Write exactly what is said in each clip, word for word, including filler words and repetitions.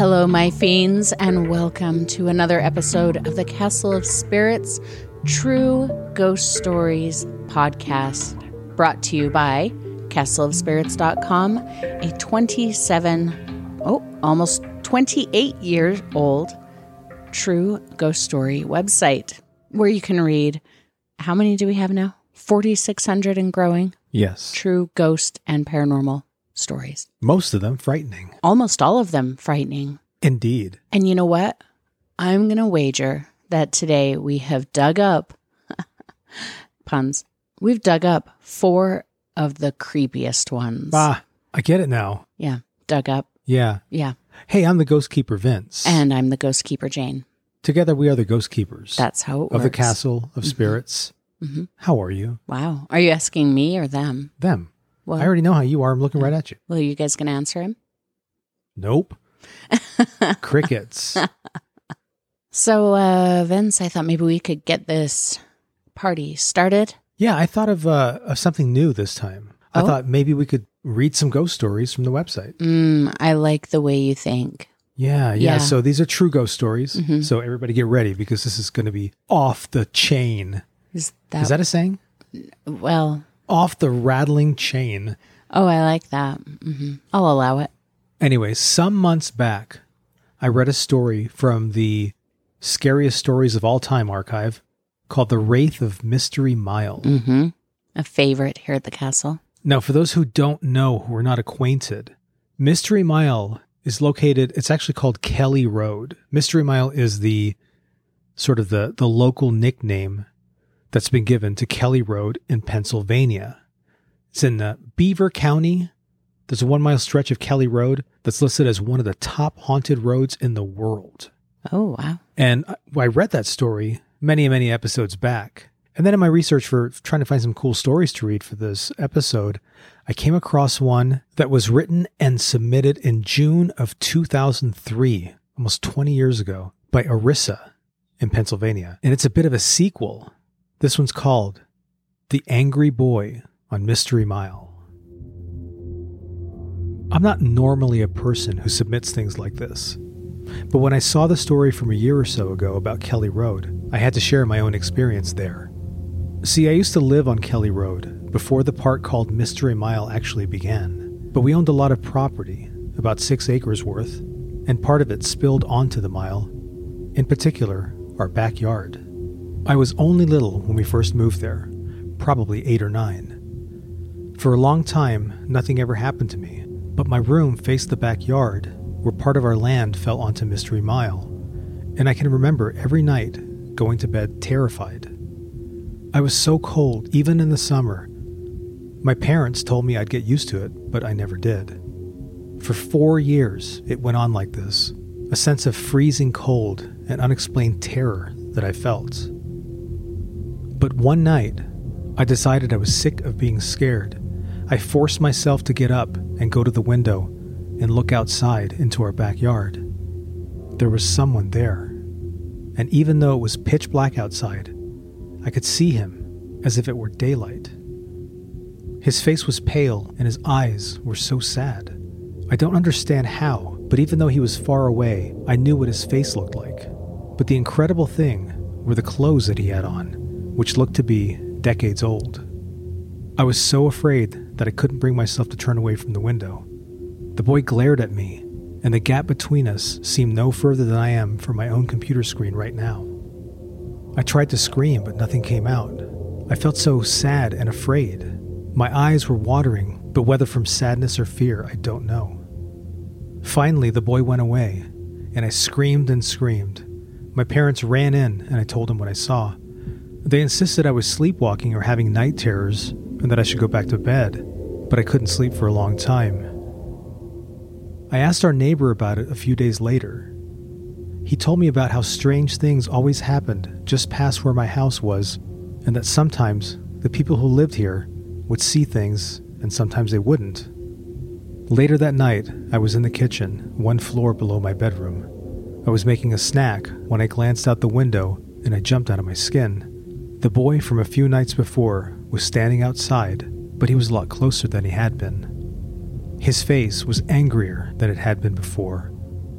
Hello, my fiends, and welcome to another episode of the Castle of Spirits True Ghost Stories podcast, brought to you by castle of spirits dot com, a twenty-seven, oh, almost twenty-eight years old true ghost story website where you can read, how many do we have now? forty-six hundred and growing? Yes. True ghost and paranormal stories. Most of them frightening. Almost all of them frightening. Indeed. And you know what? I'm going to wager that today we have dug up, puns, we've dug up four of the creepiest ones. Ah, I get it now. Yeah, dug up. Yeah. Yeah. Hey, I'm the Ghost Keeper Vince. And I'm the Ghost Keeper Jane. Together we are the Ghost Keepers. That's how it works. Of the Castle of Mhm. Spirits. Mm-hmm. How are you? Wow. Are you asking me or them? Them. Well, I already know how you are. I'm looking right at you. well, you guys going to answer him? Nope. Crickets. So, uh, Vince, I thought maybe we could get this party started. Yeah, I thought of, uh, of something new this time. I Oh? thought maybe we could read some ghost stories from the website. Mm, I like the way you think. Yeah, yeah, Yeah. So these are true ghost stories. Mhm. So everybody get ready because this is going to be off the chain. Is that, Is that a saying? well, Off the rattling chain. oh, I like that. hmm I'll allow it. Anyway, some months back, I read a story from the Scariest Stories of All Time archive called The Wraith of Mystery Mile. Mm-hmm. A favorite here at the castle. Now, for those who don't know, who are not acquainted, Mystery Mile is located, it's actually called Kelly Road. Mystery Mile is the sort of the, the local nickname that's been given to Kelly Road in Pennsylvania. It's in uh, Beaver County. There's a one mile stretch of Kelly Road that's listed as one of the top haunted roads in the world. Oh, wow. And I, I read that story many, many episodes back. And then in my research for trying to find some cool stories to read for this episode, I came across one that was written and submitted in June of two thousand three, almost twenty years ago, by Arissa in Pennsylvania. And it's a bit of a sequel. This one's called The Angry Boy on Mystery Mile. I'm not normally a person who submits things like this, but when I saw the story from a year or so ago about Kelly Road, I had to share my own experience there. See, I used to live on Kelly Road before the park called Mystery Mile actually began, but we owned a lot of property, about six acres worth, and part of it spilled onto the mile, in particular, our backyard. I was only little when we first moved there, probably eight or nine. For a long time, nothing ever happened to me, but my room faced the backyard where part of our land fell onto Mystery Mile, and I can remember every night going to bed terrified. I was so cold, even in the summer. My parents told me I'd get used to it, but I never did. For four years, it went on like this, a sense of freezing cold and unexplained terror that I felt. But one night, I decided I was sick of being scared. I forced myself to get up and go to the window and look outside into our backyard. There was someone there, and even though it was pitch black outside, I could see him as if it were daylight. His face was pale and his eyes were so sad. I don't understand how, but even though he was far away, I knew what his face looked like. But the incredible thing were the clothes that he had on, which looked to be decades old. I was so afraid that I couldn't bring myself to turn away from the window. The boy glared at me, and the gap between us seemed no further than I am from my own computer screen right now. I tried to scream, but nothing came out. I felt so sad and afraid. My eyes were watering, but whether from sadness or fear, I don't know. Finally, the boy went away, and I screamed and screamed. My parents ran in, and I told them what I saw. They insisted I was sleepwalking or having night terrors, and that I should go back to bed, but I couldn't sleep for a long time. I asked our neighbor about it a few days later. He told me about how strange things always happened just past where my house was, and that sometimes the people who lived here would see things and sometimes they wouldn't. Later that night, I was in the kitchen, one floor below my bedroom. I was making a snack when I glanced out the window and I jumped out of my skin. The boy from a few nights before was standing outside, but he was a lot closer than he had been. His face was angrier than it had been before.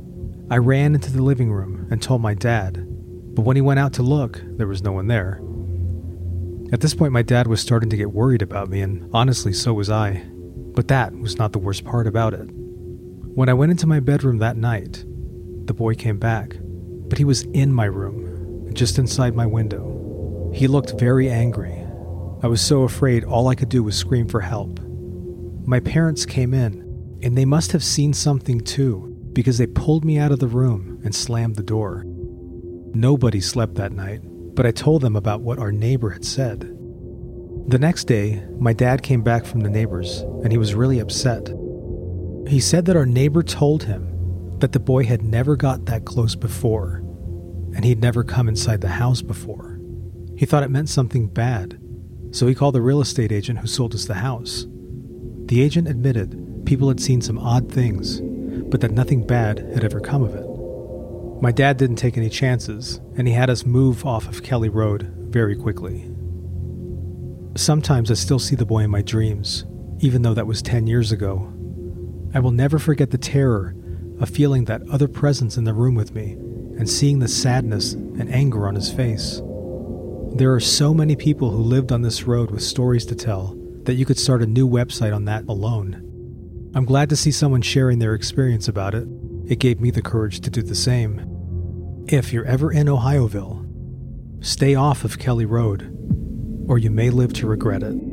I ran into the living room and told my dad, but when he went out to look, there was no one there. At this point, my dad was starting to get worried about me, and honestly, so was I. But that was not the worst part about it. When I went into my bedroom that night, the boy came back, but he was in my room, just inside my window. He looked very angry. I was so afraid all I could do was scream for help. My parents came in, and they must have seen something too, because they pulled me out of the room and slammed the door. Nobody slept that night, but I told them about what our neighbor had said. The next day, my dad came back from the neighbors, and he was really upset. He said that our neighbor told him that the boy had never got that close before, and he'd never come inside the house before. He thought it meant something bad, so he called the real estate agent who sold us the house. The agent admitted people had seen some odd things, but that nothing bad had ever come of it. My dad didn't take any chances, and he had us move off of Kelly Road very quickly. Sometimes I still see the boy in my dreams, even though that was ten years ago. I will never forget the terror of feeling that other presence in the room with me and seeing the sadness and anger on his face. There are so many people who lived on this road with stories to tell that you could start a new website on that alone. I'm glad to see someone sharing their experience about it. It gave me the courage to do the same. If you're ever in Ohioville, stay off of Kelly Road, or you may live to regret it.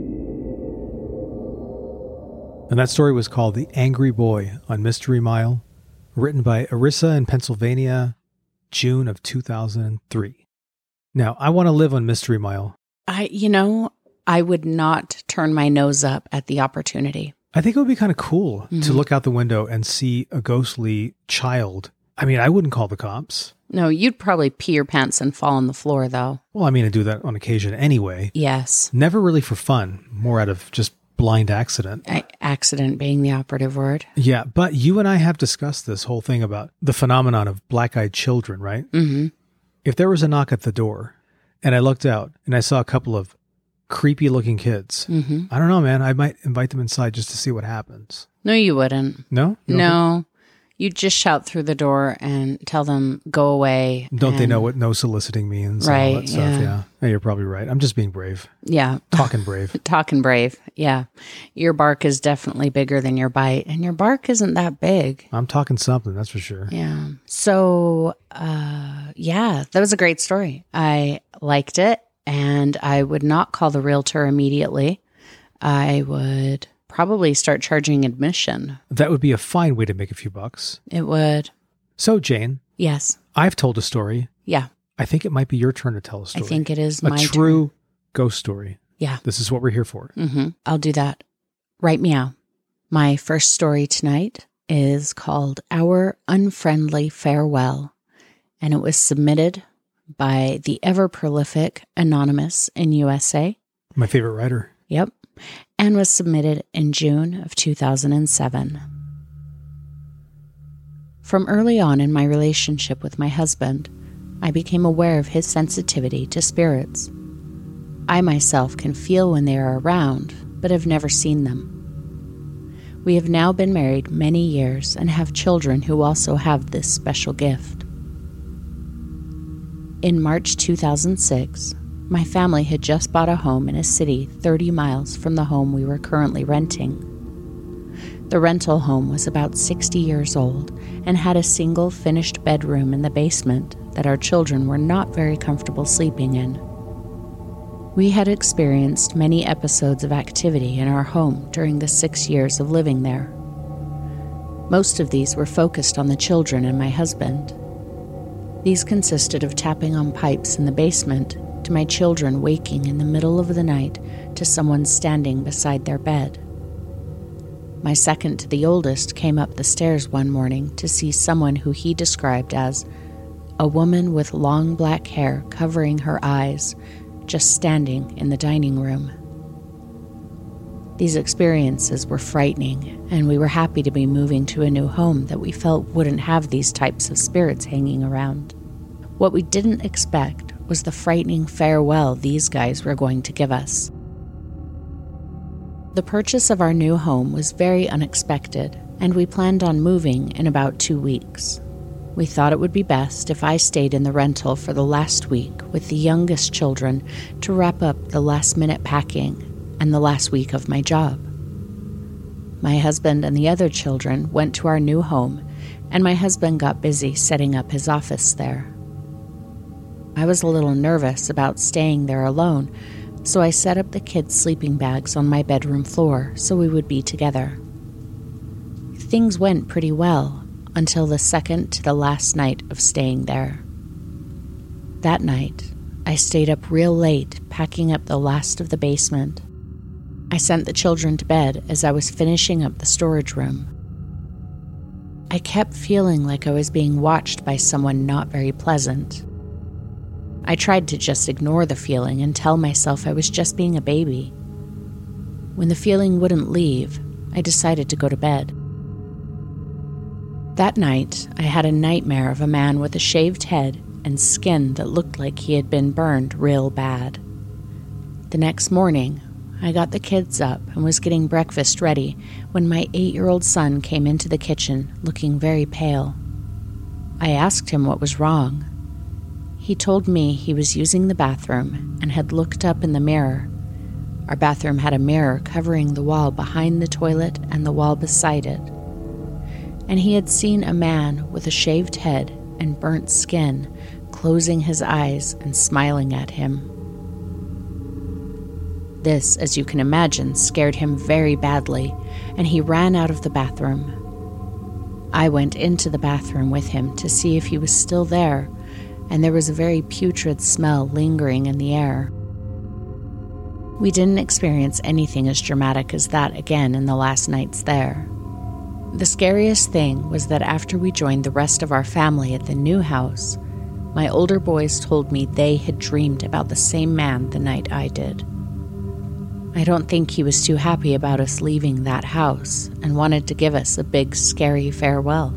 And that story was called The Angry Boy on Mystery Mile, written by Arissa in Pennsylvania, June of two thousand three. Now, I want to live on Mystery Mile. I, you know, I would not turn my nose up at the opportunity. I think it would be kind of cool Mm-hmm. to look out the window and see a ghostly child. I mean, I wouldn't call the cops. No, you'd probably pee your pants and fall on the floor, though. Well, I mean, I do that on occasion anyway. Yes. Never really for fun, more out of just blind accident. A- accident being the operative word. Yeah, but you and I have discussed this whole thing about the phenomenon of black-eyed children, right? Mm-hmm. If there was a knock at the door and I looked out and I saw a couple of creepy-looking kids, Mm-hmm. I don't know, man. I might invite them inside just to see what happens. No, you wouldn't. No? You don't No. You'd just shout through the door and tell them, go away. think- Don't they and- know what no soliciting means and all Right, that stuff? yeah. Yeah. yeah. You're probably right. I'm just being brave. Yeah. Talking brave. Talking brave. Yeah. Your bark is definitely bigger than your bite, and your bark isn't that big. I'm talking something, that's for sure. Yeah. So, uh, yeah, that was a great story. I liked it, and I would not call the realtor immediately. I would probably start charging admission. That would be a fine way to make a few bucks. It would. So, Jane, Yes. I've told a story. Yeah. I think it might be your turn to tell a story. I think it is a my true ghost story. Yeah. This is what we're here for. Mm-hmm. I'll do that. Right meow. My first story tonight is called Our Unfriendly Farewell, and it was submitted by the ever-prolific Anonymous in U S A. My favorite writer. Yep. And was submitted in June of two thousand seven. From early on in my relationship with my husband, I became aware of his sensitivity to spirits. I myself can feel when they are around, but have never seen them. We have now been married many years and have children who also have this special gift. In March two thousand six, my family had just bought a home in a city thirty miles from the home we were currently renting. The rental home was about sixty years old and had a single finished bedroom in the basement that our children were not very comfortable sleeping in. We had experienced many episodes of activity in our home during the six years of living there. Most of these were focused on the children and my husband. These consisted of tapping on pipes in the basement, to my children waking in the middle of the night to someone standing beside their bed. My second to the oldest came up the stairs one morning to see someone who he described as a woman with long black hair covering her eyes, just standing in the dining room. These experiences were frightening, and we were happy to be moving to a new home that we felt wouldn't have these types of spirits hanging around. What we didn't expect was the frightening farewell these guys were going to give us. The purchase of our new home was very unexpected, and we planned on moving in about two weeks. we thought it would be best if I stayed in the rental for the last week with the youngest children to wrap up the last-minute packing and the last week of my job. My husband and the other children went to our new home, and my husband got busy setting up his office there. I was a little nervous about staying there alone, so I set up the kids' sleeping bags on my bedroom floor so we would be together. Things went pretty well until the second to the last night of staying there. That night, I stayed up real late packing up the last of the basement. I sent the children to bed as I was finishing up the storage room. I kept feeling like I was being watched by someone not very pleasant. I tried to just ignore the feeling and tell myself I was just being a baby. When the feeling wouldn't leave, I decided to go to bed. That night, I had a nightmare of a man with a shaved head and skin that looked like he had been burned real bad. The next morning, I got the kids up and was getting breakfast ready when my eight-year-old son came into the kitchen looking very pale. I asked him what was wrong. He told me he was using the bathroom and had looked up in the mirror. Our bathroom had a mirror covering the wall behind the toilet and the wall beside it. And he had seen a man with a shaved head and burnt skin closing his eyes and smiling at him. This, as you can imagine, scared him very badly, and he ran out of the bathroom. I went into the bathroom with him to see if he was still there, and there was a very putrid smell lingering in the air. We didn't experience anything as dramatic as that again in the last nights there. The scariest thing was that after we joined the rest of our family at the new house, my older boys told me they had dreamed about the same man the night I did. I don't think he was too happy about us leaving that house and wanted to give us a big, scary farewell.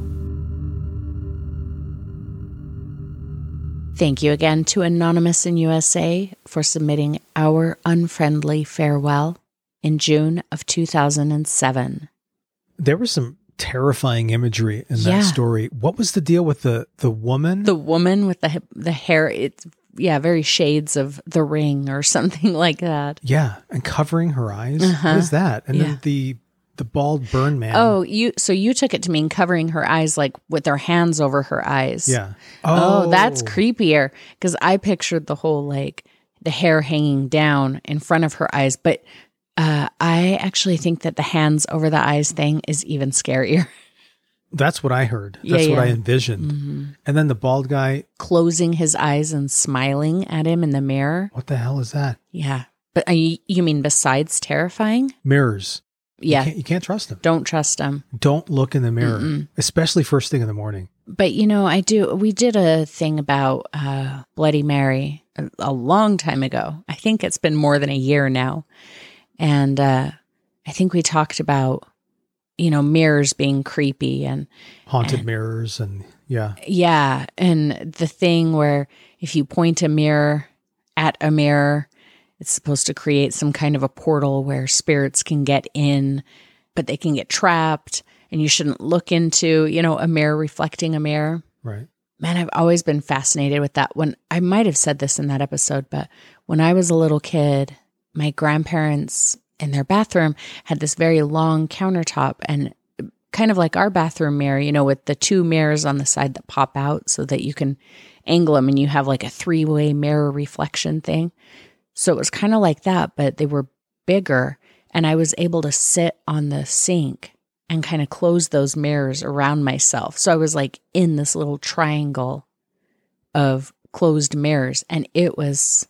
Thank you again to Anonymous in U S A for submitting our unfriendly farewell in June of two thousand seven. There was some terrifying imagery in that Yeah. story. What was the deal with the, the woman? The woman with the the hair, it's, yeah, very shades of The Ring or something like that. Yeah, and covering her eyes. Uh-huh. What is that? And Yeah. then the the bald burn man. Oh, you so you took it to mean covering her eyes like with their hands over her eyes. Yeah. Oh, that's creepier, because I pictured the whole like the hair hanging down in front of her eyes, but uh, I actually think that the hands over the eyes thing is even scarier. That's what I heard. Yeah, That's what yeah. I envisioned. Mm-hmm. And then the bald guy. Closing his eyes and smiling at him in the mirror. What the hell is that? Yeah. But uh, you, you mean besides terrifying? Mirrors. Yeah. You can't, you can't trust them. Don't trust them. Don't look in the mirror, Mm-mm. especially first thing in the morning. But, you know, I do. We did a thing about uh, Bloody Mary a, a long time ago. I think it's been more than a year now. And uh, I think we talked about, you know, mirrors being creepy and Haunted and, mirrors and yeah. Yeah. And the thing where if you point a mirror at a mirror, it's supposed to create some kind of a portal where spirits can get in, but they can get trapped. And you shouldn't look into, you know, a mirror reflecting a mirror. Right. Man, I've always been fascinated with that. When I might have said this in that episode, but when I was a little kid, my grandparents in their bathroom had this very long countertop and kind of like our bathroom mirror, you know, with the two mirrors on the side that pop out so that you can angle them and you have like a three-way mirror reflection thing. So it was kind of like that, but they were bigger, and I was able to sit on the sink and kind of close those mirrors around myself. So I was like in this little triangle of closed mirrors, and it was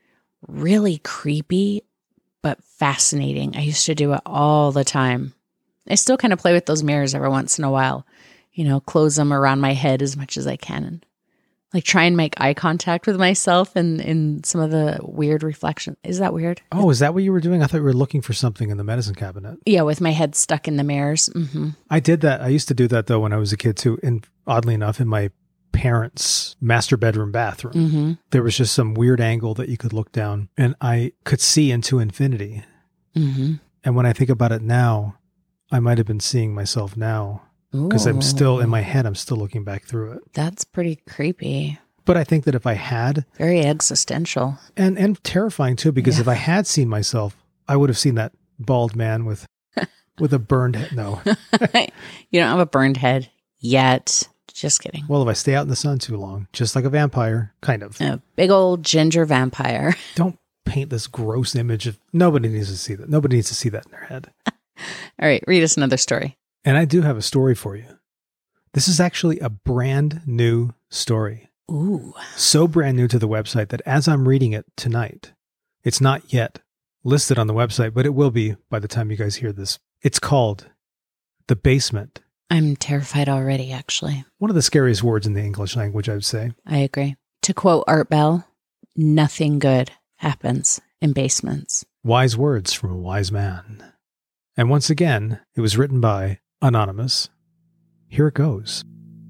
really creepy, but fascinating. I used to do it all the time. I still kind of play with those mirrors every once in a while, you know, close them around my head as much as I can, and like try and make eye contact with myself in, in some of the weird reflection. Is that weird? Oh, is that what you were doing? I thought you were looking for something in the medicine cabinet. Yeah, with my head stuck in the mirrors. Mm-hmm. I did that. I used to do that though when I was a kid too. And oddly enough, in my parents' master bedroom bathroom, Mm-hmm. there was just some weird angle that you could look down and I could see into infinity. Mm-hmm. And when I think about it now, I might have been seeing myself now because I'm still, in my head, I'm still looking back through it. That's pretty creepy. But I think that if I had... Very existential. And, and terrifying, too, because Yeah. if I had seen myself, I would have seen that bald man with with a burned head. No. You don't have a burned head yet. Just kidding. Well, if I stay out in the sun too long, just like a vampire, kind of. A big old ginger vampire. Don't paint this gross image of... Nobody needs to see that. Nobody needs to see that in their head. All right, read us another story. And I do have a story for you. This is actually a brand new story. Ooh. So brand new to the website that as I'm reading it tonight, it's not yet listed on the website, but it will be by the time you guys hear this. It's called The Basement. I'm terrified already, actually. One of the scariest words in the English language, I would say. I agree. To quote Art Bell, nothing good happens in basements. Wise words from a wise man. And once again, it was written by Anonymous. Here it goes.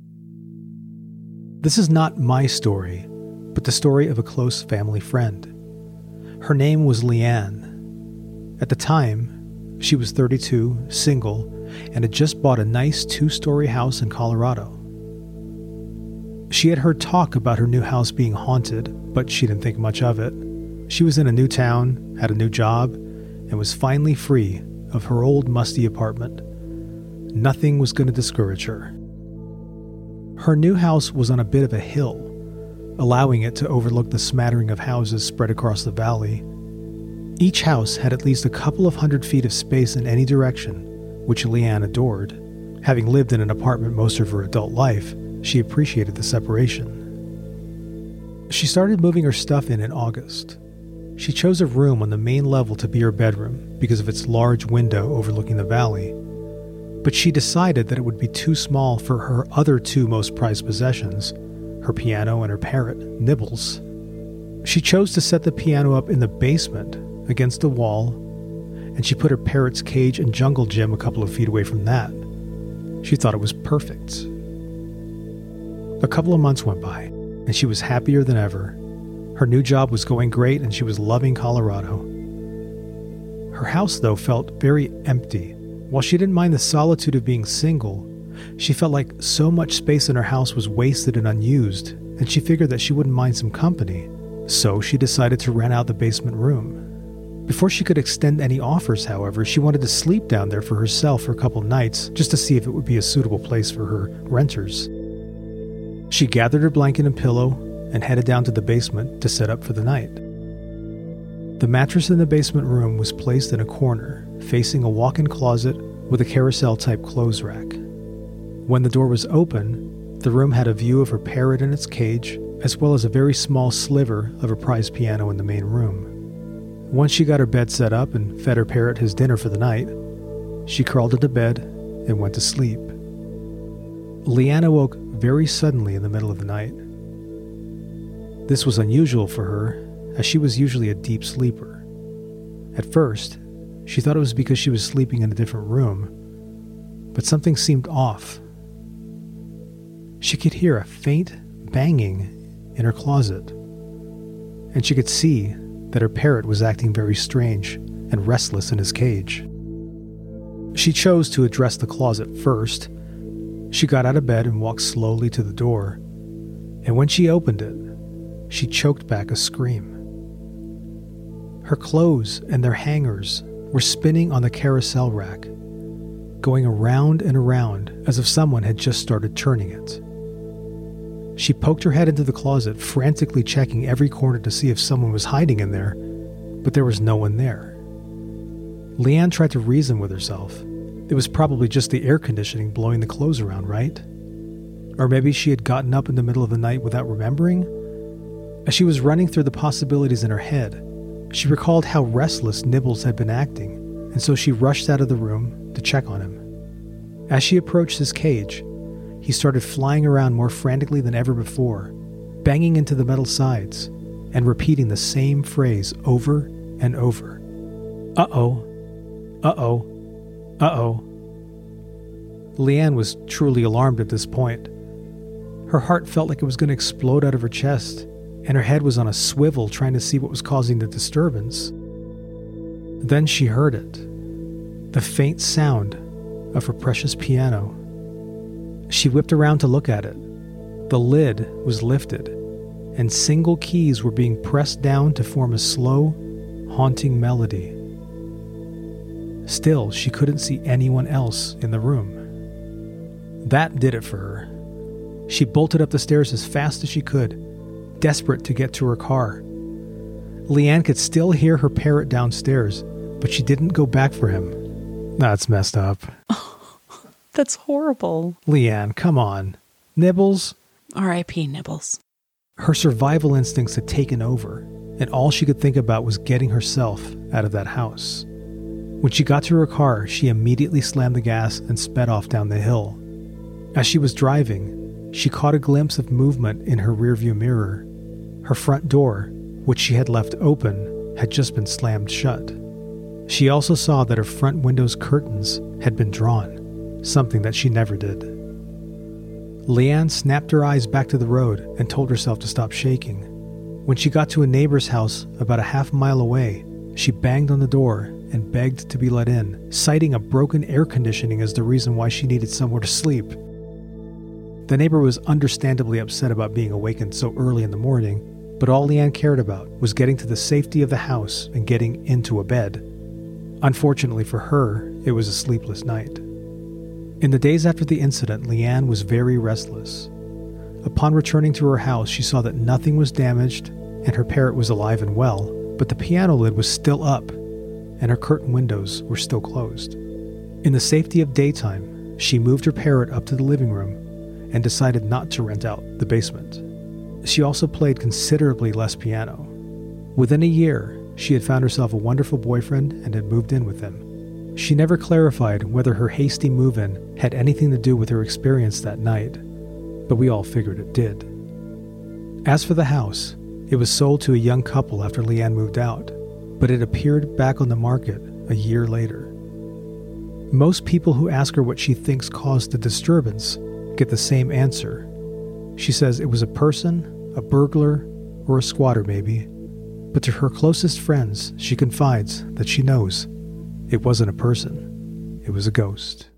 This is not my story, but the story of a close family friend. Her name was Leanne. At the time, she was thirty-two, single, and had just bought a nice two-story house in Colorado. She had heard talk about her new house being haunted, but she didn't think much of it. She was in a new town, had a new job, and was finally free of her old musty apartment. Nothing was going to discourage her. Her new house was on a bit of a hill, allowing it to overlook the smattering of houses spread across the valley. Each house had at least a couple of hundred feet of space in any direction, which Leanne adored. Having lived in an apartment most of her adult life, she appreciated the separation. She started moving her stuff in in August. She chose a room on the main level to be her bedroom because of its large window overlooking the valley, but she decided that it would be too small for her other two most prized possessions, her piano and her parrot, Nibbles. She chose to set the piano up in the basement against a wall, and she put her parrot's cage and jungle gym a couple of feet away from that. She thought it was perfect. A couple of months went by, and she was happier than ever. Her new job was going great, and she was loving Colorado. Her house, though, felt very empty. While she didn't mind the solitude of being single, she felt like so much space in her house was wasted and unused, and she figured that she wouldn't mind some company. So she decided to rent out the basement room. Before she could extend any offers, however, she wanted to sleep down there for herself for a couple nights, just to see if it would be a suitable place for her renters. She gathered her blanket and pillow and headed down to the basement to set up for the night. The mattress in the basement room was placed in a corner, facing a walk-in closet with a carousel-type clothes rack. When the door was open, the room had a view of her parrot in its cage, as well as a very small sliver of her prized piano in the main room. Once she got her bed set up and fed her parrot his dinner for the night, she crawled into bed and went to sleep. Leanne awoke very suddenly in the middle of the night. This was unusual for her, as she was usually a deep sleeper. At first, she thought it was because she was sleeping in a different room, but something seemed off. She could hear a faint banging in her closet, and she could see that her parrot was acting very strange and restless in his cage. She chose to address the closet first. She got out of bed and walked slowly to the door, and when she opened it, she choked back a scream. Her clothes and their hangers were spinning on the carousel rack, going around and around as if someone had just started turning it. She poked her head into the closet, frantically checking every corner to see if someone was hiding in there, but there was no one there. Leanne tried to reason with herself. It was probably just the air conditioning blowing the clothes around, right? Or maybe she had gotten up in the middle of the night without remembering? As she was running through the possibilities in her head, she recalled how restless Nibbles had been acting, and so she rushed out of the room to check on him. As she approached his cage, he started flying around more frantically than ever before, banging into the metal sides, and repeating the same phrase over and over. Uh-oh, uh-oh, uh-oh. Leanne was truly alarmed at this point. Her heart felt like it was going to explode out of her chest, and her head was on a swivel trying to see what was causing the disturbance. Then she heard it, the faint sound of her precious piano. She whipped around to look at it. The lid was lifted, and single keys were being pressed down to form a slow, haunting melody. Still, she couldn't see anyone else in the room. That did it for her. She bolted up the stairs as fast as she could, desperate to get to her car. Leanne could still hear her parrot downstairs, but she didn't go back for him. That's messed up. That's horrible. Leanne, come on. Nibbles? R I P Nibbles. Her survival instincts had taken over, and all she could think about was getting herself out of that house. When she got to her car, she immediately slammed the gas and sped off down the hill. As she was driving, she caught a glimpse of movement in her rearview mirror. Her front door, which she had left open, had just been slammed shut. She also saw that her front window's curtains had been drawn, something that she never did. Leanne snapped her eyes back to the road and told herself to stop shaking. When she got to a neighbor's house about a half mile away, she banged on the door and begged to be let in, citing a broken air conditioning as the reason why she needed somewhere to sleep. The neighbor was understandably upset about being awakened so early in the morning, but all Leanne cared about was getting to the safety of the house and getting into a bed. Unfortunately for her, it was a sleepless night. In the days after the incident, Leanne was very restless. Upon returning to her house, she saw that nothing was damaged and her parrot was alive and well, but the piano lid was still up and her curtain windows were still closed. In the safety of daytime, she moved her parrot up to the living room and decided not to rent out the basement. She also played considerably less piano. Within a year, she had found herself a wonderful boyfriend and had moved in with him. She never clarified whether her hasty move-in had anything to do with her experience that night, but we all figured it did. As for the house, it was sold to a young couple after Leanne moved out, but it appeared back on the market a year later. Most people who ask her what she thinks caused the disturbance get the same answer. She says it was a person, a burglar, or a squatter maybe, but to her closest friends, she confides that she knows it wasn't a person, it was a ghost.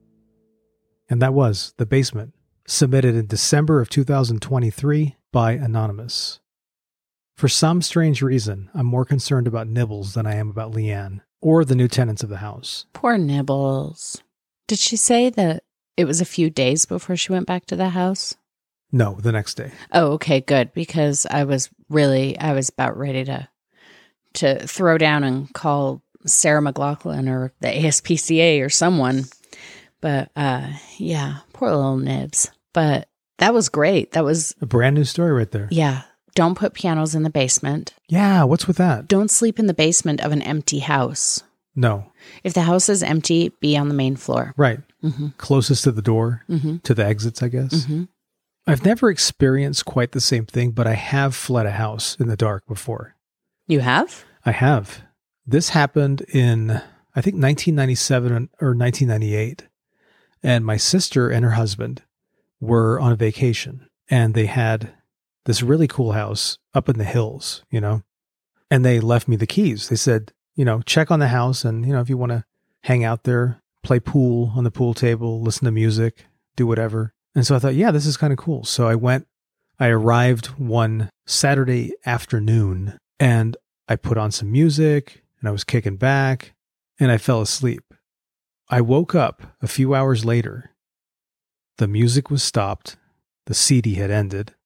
And that was The Basement, submitted in December of two thousand twenty-three by Anonymous. For some strange reason, I'm more concerned about Nibbles than I am about Leanne, or the new tenants of the house. Poor Nibbles. Did she say that it was a few days before she went back to the house? No, the next day. Oh, okay, good, because I was really, I was about ready to to throw down and call Sarah McLachlan or the A S P C A or someone. But uh, yeah, poor little Nibs. But that was great. That was a brand new story right there. Yeah. Don't put pianos in the basement. Yeah, what's with that? Don't sleep in the basement of an empty house. No. If the house is empty, be on the main floor. Right. Mm-hmm. Closest to the door, mm-hmm. to the exits, I guess. Mm-hmm. I've never experienced quite the same thing, but I have fled a house in the dark before. You have? I have. This happened in, I think, nineteen ninety-seven or nineteen ninety-eight. And my sister and her husband were on a vacation. And they had this really cool house up in the hills, you know. And they left me the keys. They said, you know, check on the house. And, you know, if you want to hang out there, play pool on the pool table, listen to music, do whatever. And so I thought, yeah, this is kind of cool. So I went, I arrived one Saturday afternoon and I put on some music and I was kicking back and I fell asleep. I woke up a few hours later. The music was stopped. The C D had ended.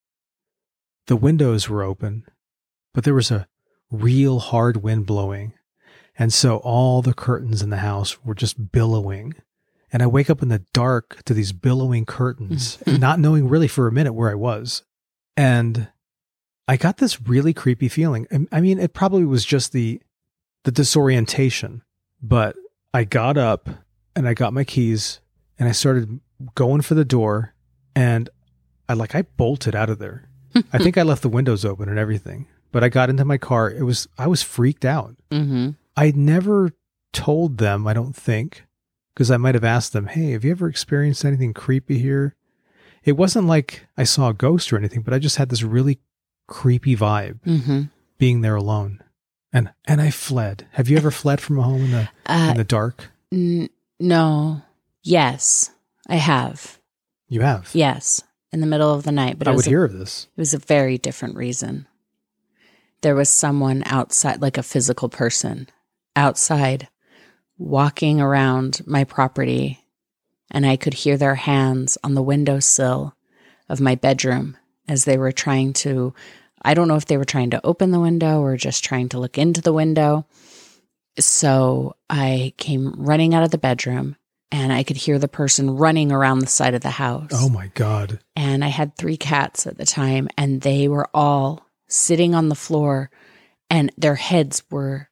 The windows were open, but there was a real hard wind blowing. And so all the curtains in the house were just billowing. And I wake up in the dark to these billowing curtains, not knowing really for a minute where I was. And I got this really creepy feeling. I mean, it probably was just the the disorientation, but I got up and I got my keys and I started going for the door and I like, I bolted out of there. I think I left the windows open and everything, but I got into my car. It was, I was freaked out. Mm-hmm. I never told them, I don't think, because I might have asked them, hey, have you ever experienced anything creepy here? It wasn't like I saw a ghost or anything, but I just had this really creepy vibe mm-hmm. being there alone. And and I fled. Have you ever fled from a home in the, uh, in the dark? N- no. Yes, I have. You have? Yes, in the middle of the night. But I it was would a, hear of this. It was a very different reason. There was someone outside, like a physical person, outside, walking around my property, and I could hear their hands on the windowsill of my bedroom as they were trying to, I don't know if they were trying to open the window or just trying to look into the window. So I came running out of the bedroom, and I could hear the person running around the side of the house. Oh my God. And I had three cats at the time, and they were all sitting on the floor, and their heads were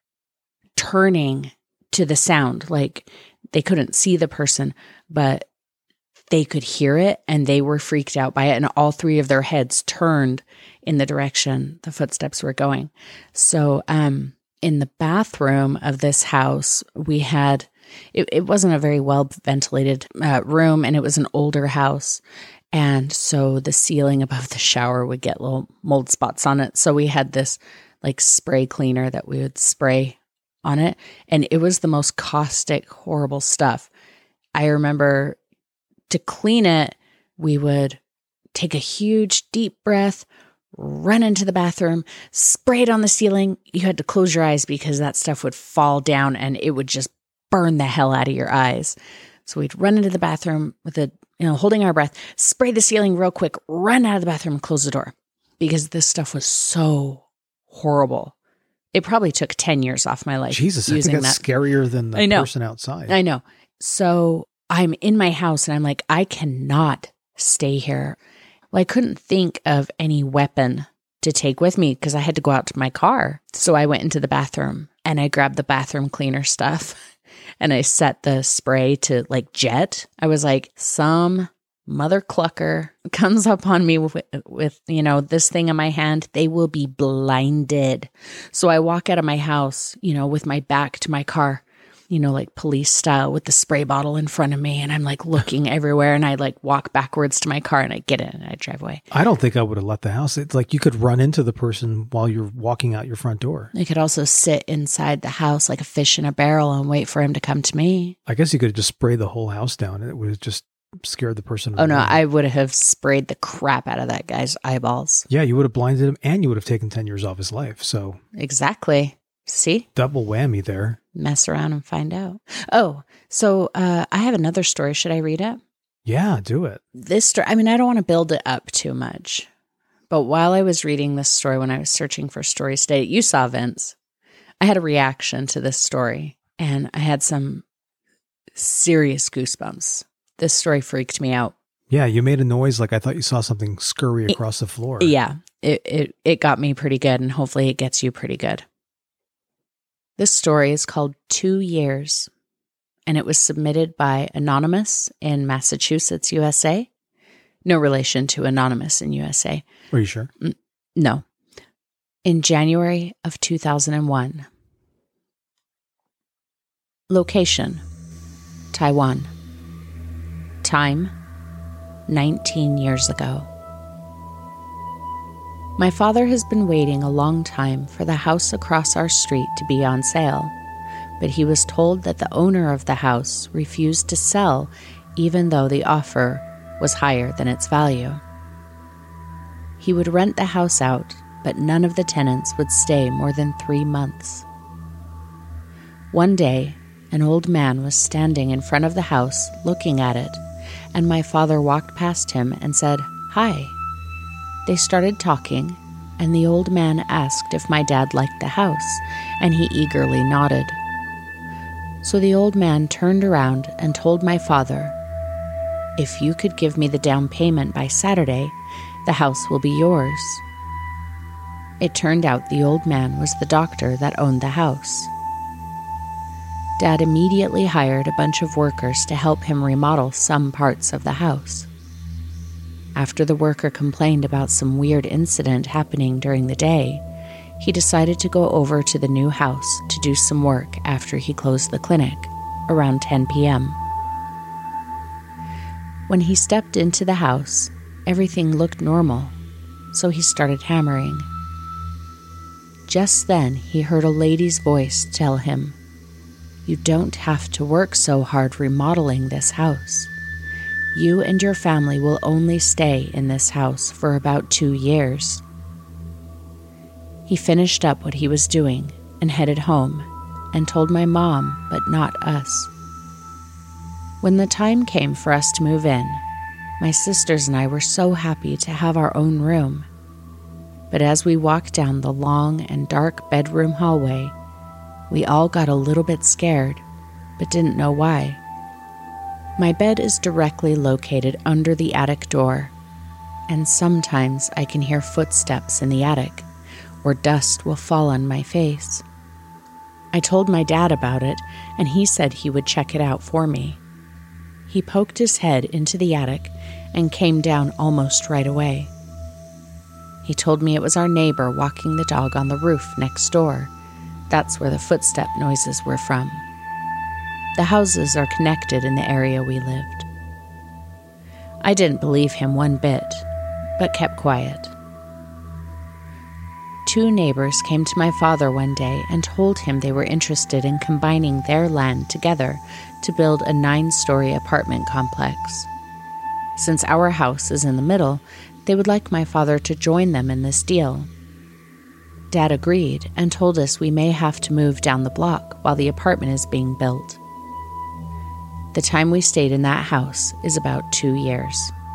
turning to the sound. Like they couldn't see the person, but they could hear it, and they were freaked out by it. And all three of their heads turned in the direction the footsteps were going. So um, in the bathroom of this house, we had, it, it wasn't a very well ventilated uh, room, and it was an older house. And so the ceiling above the shower would get little mold spots on it. So we had this like spray cleaner that we would spray on it. And it was the most caustic, horrible stuff. I remember to clean it, we would take a huge deep breath, run into the bathroom, spray it on the ceiling. You had to close your eyes because that stuff would fall down and it would just burn the hell out of your eyes. So we'd run into the bathroom with a, you know, holding our breath, spray the ceiling real quick, run out of the bathroom and close the door because this stuff was so horrible. It probably took ten years off my life. Jesus, I think that's that. Scarier than the person outside. I know. So I'm in my house and I'm like, I cannot stay here. Well, I couldn't think of any weapon to take with me because I had to go out to my car. So I went into the bathroom and I grabbed the bathroom cleaner stuff and I set the spray to like jet. I was like, some mother clucker comes up on me with, with, you know, this thing in my hand, they will be blinded. So I walk out of my house, you know, with my back to my car, you know, like police style with the spray bottle in front of me. And I'm like looking everywhere and I like walk backwards to my car and I get in and I drive away. I don't think I would have left the house. It's like you could run into the person while you're walking out your front door. I could also sit inside the house like a fish in a barrel and wait for him to come to me. I guess you could just spray the whole house down and it would have just scared the person. Oh no, I would have sprayed the crap out of that guy's eyeballs. Yeah, you would have blinded him and you would have taken ten years off his life. So exactly. See? Double whammy there. Mess around and find out. Oh, so uh, I have another story. Should I read it? Yeah, do it. This story, I mean, I don't want to build it up too much. But while I was reading this story, when I was searching for stories today, you saw Vince. I had a reaction to this story and I had some serious goosebumps. This story freaked me out. Yeah, you made a noise like I thought you saw something scurry across the floor. Yeah, it, it, it got me pretty good, and hopefully it gets you pretty good. This story is called Two Years, and it was submitted by Anonymous in Massachusetts, U S A. No relation to Anonymous in U S A. Are you sure? No. In January of two thousand one. Location, Taiwan. Time, nineteen years ago. My father has been waiting a long time for the house across our street to be on sale, but he was told that the owner of the house refused to sell even though the offer was higher than its value. He would rent the house out, but none of the tenants would stay more than three months. One day, an old man was standing in front of the house looking at it, and my father walked past him and said, "Hi." They started talking, and the old man asked if my dad liked the house, and he eagerly nodded. So the old man turned around and told my father, "If you could give me the down payment by Saturday, the house will be yours." It turned out the old man was the doctor that owned the house. Dad immediately hired a bunch of workers to help him remodel some parts of the house. After the worker complained about some weird incident happening during the day, he decided to go over to the new house to do some work after he closed the clinic, around ten p.m. When he stepped into the house, everything looked normal, so he started hammering. Just then, he heard a lady's voice tell him, "You don't have to work so hard remodeling this house. You and your family will only stay in this house for about two years. He finished up what he was doing and headed home and told my mom, but not us. When the time came for us to move in, my sisters and I were so happy to have our own room. But as we walked down the long and dark bedroom hallway, we all got a little bit scared, but didn't know why. My bed is directly located under the attic door, and sometimes I can hear footsteps in the attic, or dust will fall on my face. I told my dad about it, and he said he would check it out for me. He poked his head into the attic and came down almost right away. He told me it was our neighbor walking the dog on the roof next door. That's where the footstep noises were from. The houses are connected in the area we lived. I didn't believe him one bit, but kept quiet. Two neighbors came to my father one day and told him they were interested in combining their land together to build a nine-story apartment complex. Since our house is in the middle, they would like my father to join them in this deal. Dad agreed and told us we may have to move down the block while the apartment is being built. The time we stayed in that house is about two years.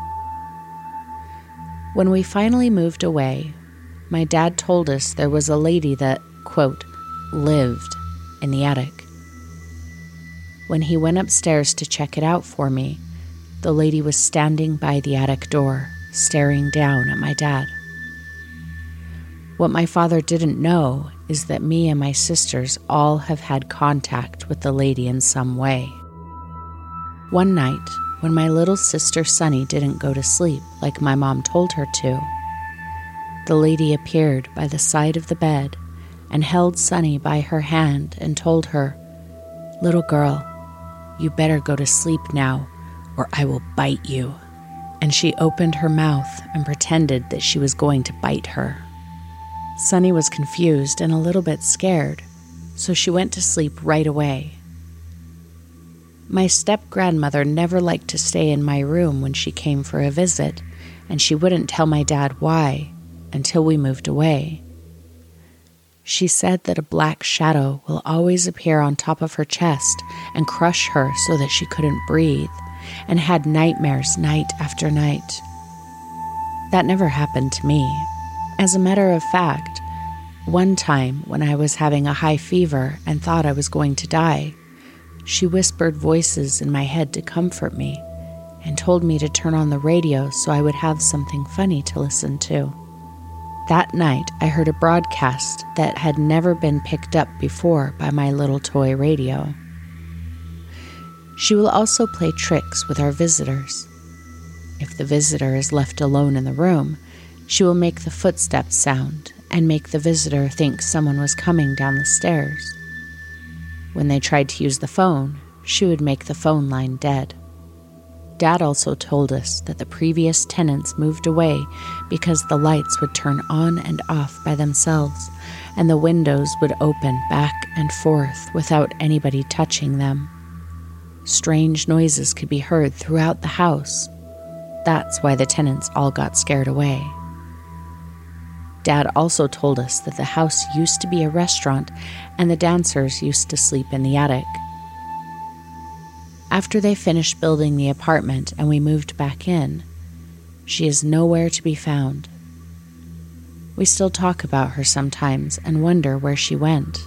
When we finally moved away, my dad told us there was a lady that, quote, lived in the attic. When he went upstairs to check it out for me, the lady was standing by the attic door, staring down at my dad. What my father didn't know is that me and my sisters all have had contact with the lady in some way. One night, when my little sister Sunny didn't go to sleep like my mom told her to, the lady appeared by the side of the bed and held Sunny by her hand and told her, "Little girl, you better go to sleep now, or I will bite you." And she opened her mouth and pretended that she was going to bite her. Sunny was confused and a little bit scared, so she went to sleep right away. My step-grandmother never liked to stay in my room when she came for a visit, and she wouldn't tell my dad why until we moved away. She said that a black shadow will always appear on top of her chest and crush her so that she couldn't breathe, and had nightmares night after night. That never happened to me. As a matter of fact, one time when I was having a high fever and thought I was going to die, she whispered voices in my head to comfort me and told me to turn on the radio so I would have something funny to listen to. That night, I heard a broadcast that had never been picked up before by my little toy radio. She will also play tricks with our visitors. If the visitor is left alone in the room, she will make the footsteps sound and make the visitor think someone was coming down the stairs. When they tried to use the phone, she would make the phone line dead. Dad also told us that the previous tenants moved away because the lights would turn on and off by themselves, and the windows would open back and forth without anybody touching them. Strange noises could be heard throughout the house. That's why the tenants all got scared away. Dad also told us that the house used to be a restaurant and the dancers used to sleep in the attic. After they finished building the apartment and we moved back in, she is nowhere to be found. We still talk about her sometimes and wonder where she went.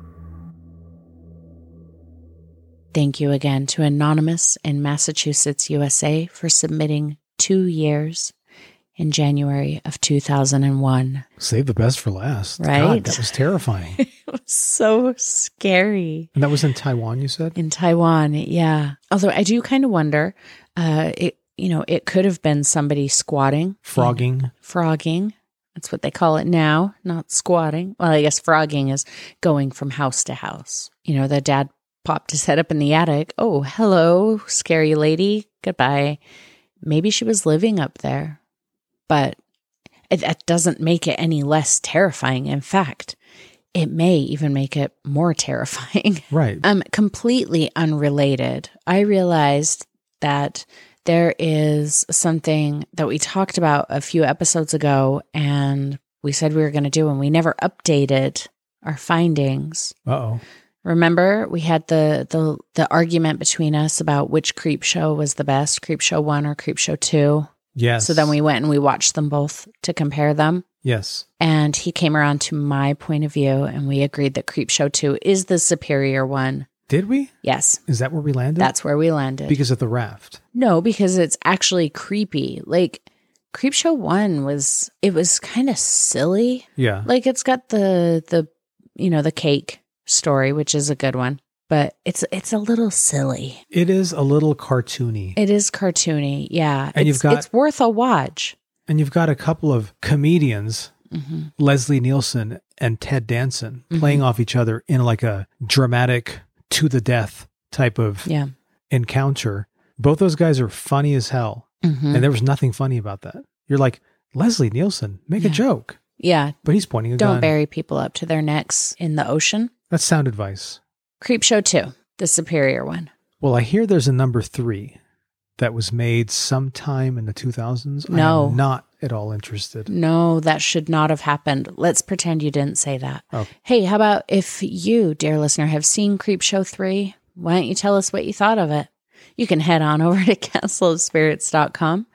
Thank you again to Anonymous in Massachusetts, U S A for submitting two years in January of two thousand one. Save the best for last. Right? God, that was terrifying. It was so scary. And that was in Taiwan, you said? In Taiwan, yeah. Although I do kind of wonder, uh, it you know, it could have been somebody squatting. Frogging. You know, frogging. That's what they call it now, not squatting. Well, I guess frogging is going from house to house. You know, the dad popped his head up in the attic. Oh, hello, scary lady. Goodbye. Maybe she was living up there. But it, that doesn't make it any less terrifying. In fact, it may even make it more terrifying. Right. Um, completely unrelated. I realized that there is something that we talked about a few episodes ago, and we said we were going to do, and we never updated our findings. Uh-oh. Remember, we had the, the the argument between us about which creep show was the best, Creep Show one or Creep Show two. Yes. So then we went and we watched them both to compare them. Yes. And he came around to my point of view, and we agreed that Creep Show two is the superior one. Did we? Yes. Is that where we landed? That's where we landed. Because of the raft. No, because it's actually creepy. Like, Creep Show one was, it was kind of silly. Yeah. Like, it's got the, the, you know, the cake story, which is a good one, but it's, it's a little silly. It is a little cartoony. It is cartoony. Yeah. And it's, you've got, it's worth a watch. And you've got a couple of comedians, Mm-hmm. Leslie Nielsen and Ted Danson, mm-hmm. playing off each other in like a dramatic to the death type of yeah. encounter. Both those guys are funny as hell. Mm-hmm. And there was nothing funny about that. You're like, Leslie Nielsen, make yeah. a joke. Yeah. But he's pointing a Don't gun. bury people up to their necks in the ocean. That's sound advice. Creep Show two, the superior one. Well, I hear there's a number three that was made sometime in the two thousands. No. I am not at all interested. No, that should not have happened. Let's pretend you didn't say that. Oh. Hey, how about if you, dear listener, have seen Creep Show three? Why don't you tell us what you thought of it? You can head on over to castle of spirits dot com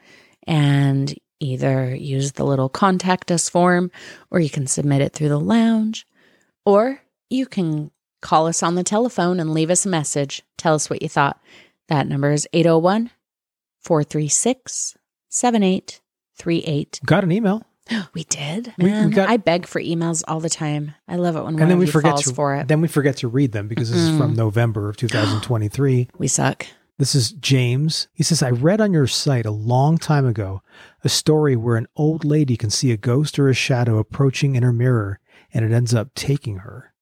and either use the little contact us form, or you can submit it through the lounge, or you can call us on the telephone and leave us a message. Tell us what you thought. That number is eight oh one, four three six, seven eight three eight. Got an email. We did? We, Man, we got, I beg for emails all the time. I love it when one and then of we you forget falls to, for it. Then we forget to read them because this is from November of two thousand twenty-three. We suck. This is James. He says, I read on your site a long time ago a story where an old lady can see a ghost or a shadow approaching in her mirror, and it ends up taking her.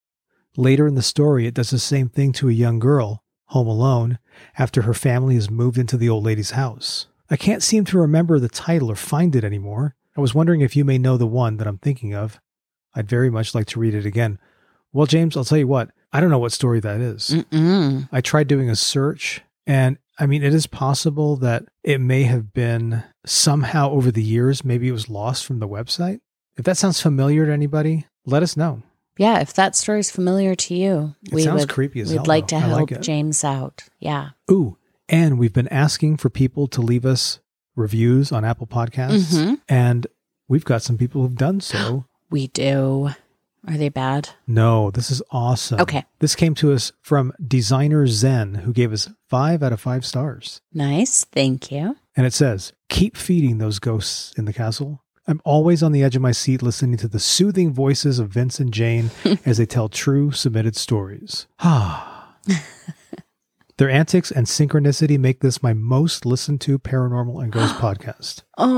Later in the story, it does the same thing to a young girl, home alone, after her family has moved into the old lady's house. I can't seem to remember the title or find it anymore. I was wondering if you may know the one that I'm thinking of. I'd very much like to read it again. Well, James, I'll tell you what. I don't know what story that is. Mm-mm. I tried doing a search, and I mean, it is possible that it may have been somehow over the years, maybe it was lost from the website. If that sounds familiar to anybody, let us know. Yeah, if that story's familiar to you, It we sounds would, creepy as we'd hell, like though. to I help like it. James out. Yeah. Ooh, and we've been asking for people to leave us reviews on Apple Podcasts, Mhm. and we've got some people who've done so. We do. Are they bad? No, this is awesome. Okay. This came to us from Designer Zen, who gave us five out of five stars. Nice. Thank you. And it says, keep feeding those ghosts in the castle. I'm always on the edge of my seat listening to the soothing voices of Vince and Jane as they tell true submitted stories. Ah. Their antics and synchronicity make this my most listened to paranormal and ghost podcast.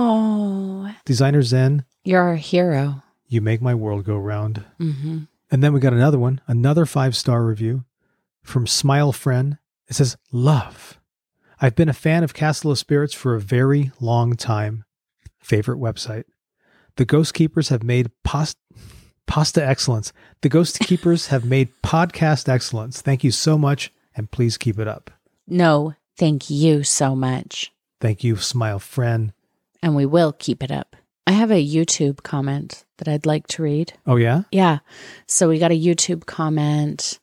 Oh. Designer Zen, You're our hero. you make my world go round. Mm-hmm. And then we got another one, another five-star review from Smile Friend. It says, love. I've been a fan of Castle of Spirits for a very long time. Favorite website. The Ghost Keepers have made past, pasta excellence. The Ghost Keepers have made podcast excellence. Thank you so much, and please keep it up. No, thank you so much. Thank you, Smile Friend. And we will keep it up. I have a YouTube comment that I'd like to read. Oh, yeah? Yeah. So we got a YouTube comment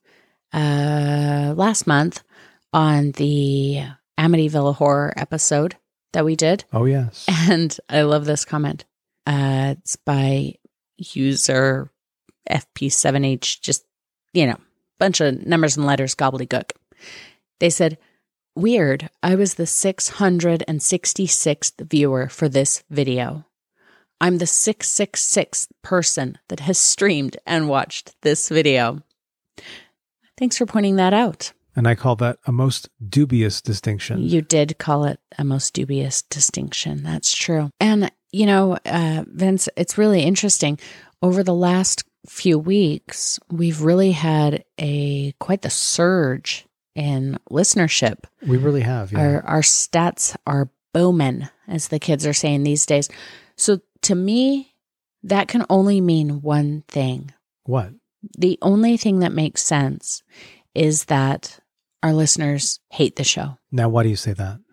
uh, last month on the Amityville Horror episode that we did. Oh, yes. And I love this comment. Uh, it's by user F P seven H, just, you know, bunch of numbers and letters, gobbledygook. They said, weird, I was the six hundred sixty-sixth viewer for this video. I'm the six hundred sixty-sixth person that has streamed and watched this video. Thanks for pointing that out. And I call that a most dubious distinction. You did call it a most dubious distinction. That's true. And, you know, uh, Vince, it's really interesting. Over the last few weeks, we've really had a quite the surge in listenership. We really have, yeah. Our, our stats are booming, as the kids are saying these days. So to me, that can only mean one thing. What? The only thing that makes sense is that our listeners hate the show. Now, why do you say that?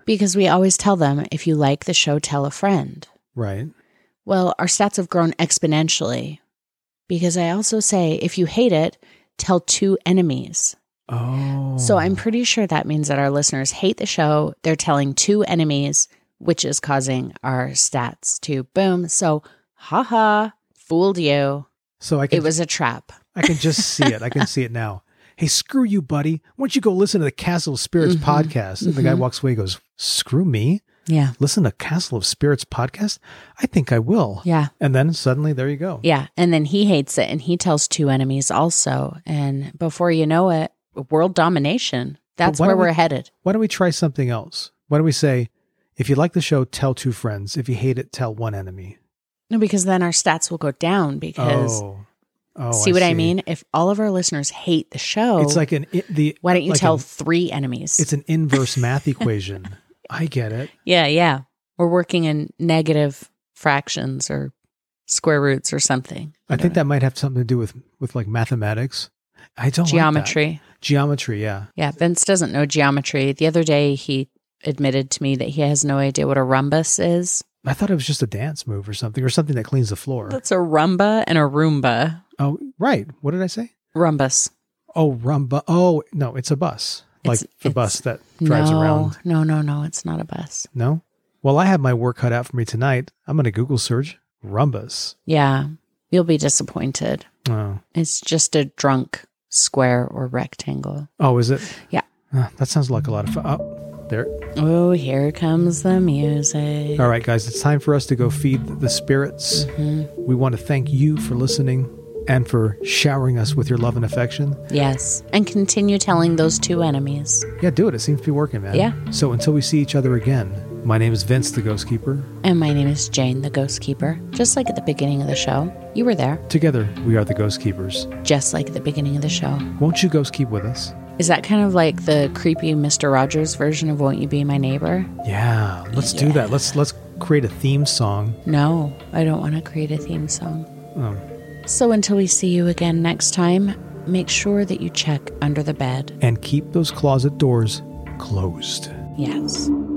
Because we always tell them, if you like the show, tell a friend. Right. Well, our stats have grown exponentially. Because I also say, if you hate it, tell two enemies. Oh. So I'm pretty sure that means that our listeners hate the show. They're telling two enemies, which is causing our stats to boom. So, haha, fooled you. So I can, it was a trap. I can just see it. I can see it now. Hey, screw you, buddy. Why don't you go listen to the Castle of Spirits mm-hmm. podcast? And mm-hmm. the guy walks away and goes, screw me? Yeah. Listen to Castle of Spirits podcast? I think I will. Yeah. And then suddenly, there you go. Yeah. And then he hates it, and he tells two enemies also. And before you know it, world domination. That's where we, we're headed. Why don't we try something else? Why don't we say, if you like the show, tell two friends. If you hate it, tell one enemy. No, because then our stats will go down because... Oh. Oh, see I what see. I mean? If all of our listeners hate the show, it's like an the. Why don't you like tell an, three enemies? It's an inverse math equation. I get it. Yeah, yeah. We're working in negative fractions or square roots or something. I, I think know. that might have something to do with with like mathematics. I don't geometry. Like that. Geometry, yeah. Yeah, Vince doesn't know geometry. The other day, he admitted to me that he has no idea what a rhombus is. I thought it was just a dance move or something, or something that cleans the floor. That's a rumba and a Roomba. Oh, right. What did I say? Rhombus. Oh, rumba. Oh, no, it's a bus. Like it's, the it's, bus that drives no, around. No, no, no, it's not a bus. No? Well, I have my work cut out for me tonight. I'm going to Google search rumbus. Yeah, you'll be disappointed. Oh. It's just a drunk square or rectangle. Oh, is it? Yeah. Uh, that sounds like a lot of fun. Oh. There. Oh, here comes the music. All right, guys, it's time for us to go feed the spirits. Mm-hmm. We want to thank you for listening and for showering us with your love and affection. Yes, and continue telling those two enemies. Yeah, do it. It seems to be working, man. Yeah. So until we see each other again, my name is Vince, the Ghost Keeper. And my name is Jane, the Ghost Keeper. Just like at the beginning of the show. You were there. Together, we are the Ghost Keepers. Just like at the beginning of the show. Won't you ghost keep with us? Is that kind of like the creepy Mister Rogers version of Won't You Be My Neighbor? Yeah, let's yeah. do that. Let's let's create a theme song. No, I don't want to create a theme song. Oh. So until we see you again next time, make sure that you check under the bed. And keep those closet doors closed. Yes.